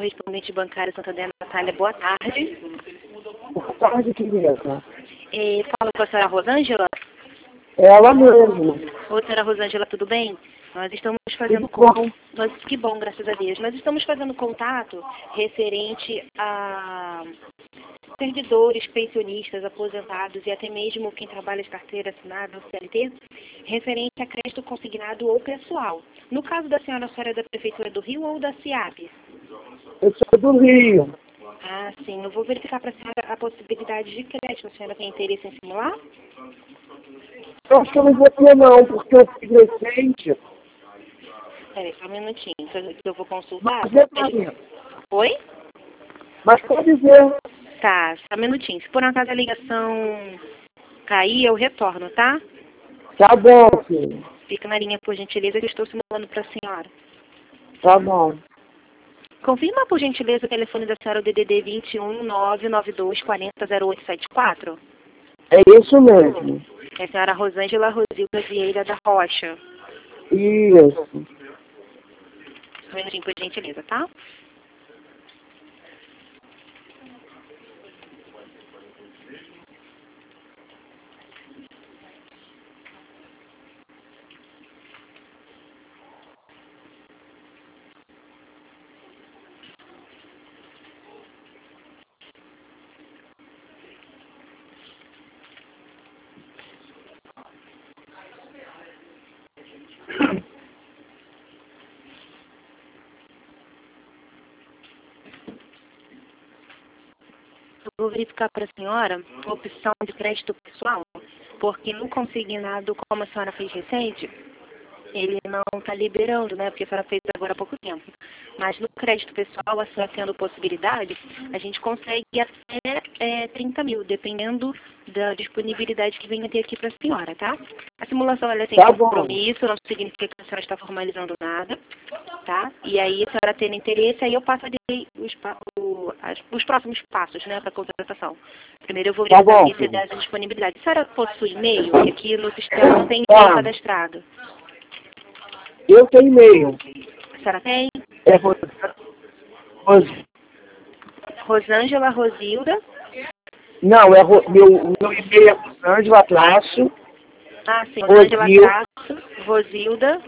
correspondente bancária Santander, Natália, boa tarde. Boa tarde, querida. Fala com a senhora Rosângela. Ela mesma. Oi, senhora Rosângela, tudo bem? Nós estamos fazendo que bom, graças a Deus. Nós estamos fazendo contato referente a servidores, pensionistas, aposentados e até mesmo quem trabalha de carteira assinada ou CLT, referente a crédito consignado ou pessoal. No caso da senhora, a senhora é da Prefeitura do Rio ou da CIAP? Eu sou do Rio. Ah, sim. Eu vou verificar para a senhora a possibilidade de crédito. A senhora tem interesse em simular? Eu acho que eu não vou ter não, porque eu fiz recente. Peraí, só um minutinho, que eu vou consultar. Oi? Mas pode ver. Tá, só um minutinho. Se por acaso a ligação cair, eu retorno, tá? Tá bom, filho. Fica na linha, por gentileza, que eu estou simulando para a senhora. Tá bom. Confirma, por gentileza, o telefone da senhora, o DDD 21 992 40 0874. É isso mesmo. É a senhora Rosângela Rosilda Vieira da Rocha. Isso. Um minutinho, por gentileza, tá? Eu vou verificar para a senhora a opção de crédito pessoal, porque no consignado, como a senhora fez recente, ele não está liberando, né? Porque a senhora fez agora há pouco tempo. Mas no crédito pessoal, a senhora tendo possibilidade, a gente consegue até 30 mil, dependendo da disponibilidade que venha ter aqui para a senhora, tá? A simulação, ela tem compromisso, não significa que a senhora está formalizando nada, tá? E aí, a senhora tendo interesse, aí eu passo os próximos passos, né, para a contratação. Primeiro eu vou verificar se dá essa disponibilidade. A senhora possui e-mail? Porque aqui no sistema não tem e-mail cadastrado. Eu tenho e-mail. A senhora tem? É Rosângela Rosilda. Não, meu e-mail é Rosângela traço. Ah, sim. Rosângela traço Rosilda.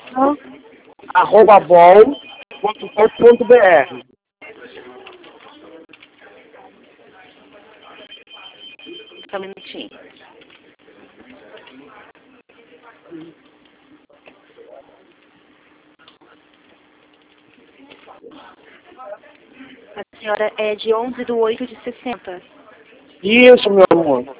@bol.com.br. Só um minutinho. A senhora é de 11/8/60. Isso, meu amor.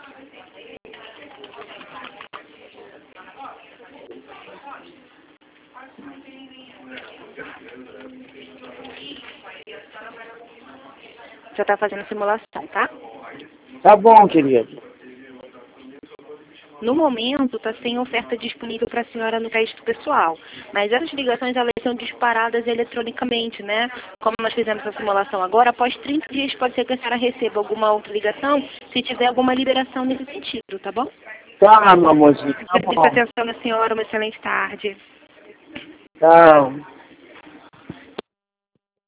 Já está fazendo simulação, tá? Tá bom, querido. No momento, está sem oferta disponível para a senhora no crédito pessoal. Mas essas ligações, elas são disparadas eletronicamente, né? Como nós fizemos a simulação agora, após 30 dias pode ser que a senhora receba alguma outra ligação, se tiver alguma liberação nesse sentido, tá bom? Tá, meu amorzinho. Tá bom. Presta atenção na senhora, uma excelente tarde. Tchau.